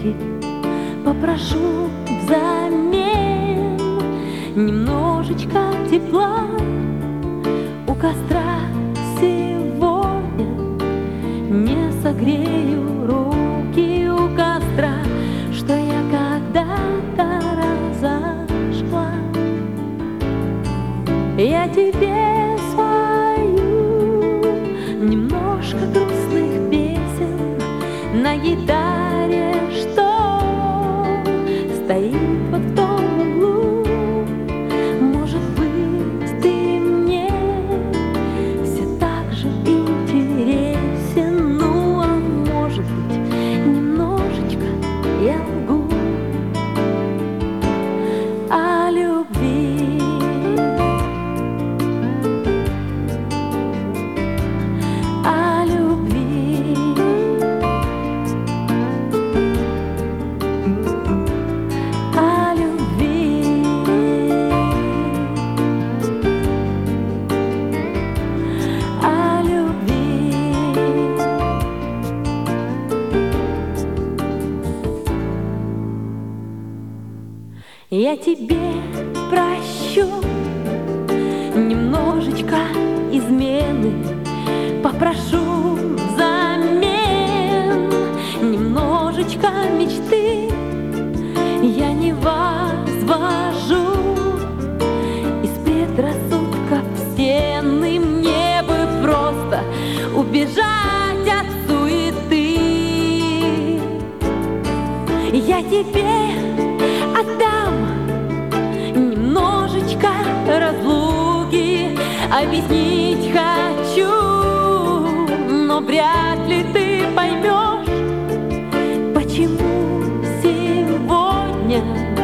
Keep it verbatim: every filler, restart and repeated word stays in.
руки, попрошу взамен немножечко тепла у костра сегодня. Не согрею руки у костра, что я когда-то разожгла. Я тебе свою немножко грустных песен на гитаре, что стоит вот в том углу. Может быть, ты мне все так же интересен, ну а может быть, немножечко я лгу о любви. О любви. О любви. О любви. Я тебе прощу немножечко измены, попрошу взамен немножечко мечты. Я не возвожу из предрассудков стены, мне бы просто убежать от суеты. Я тебе отдам немножечко разлуки, объяснить хочу, но вряд ли ты поймешь, почему сегодня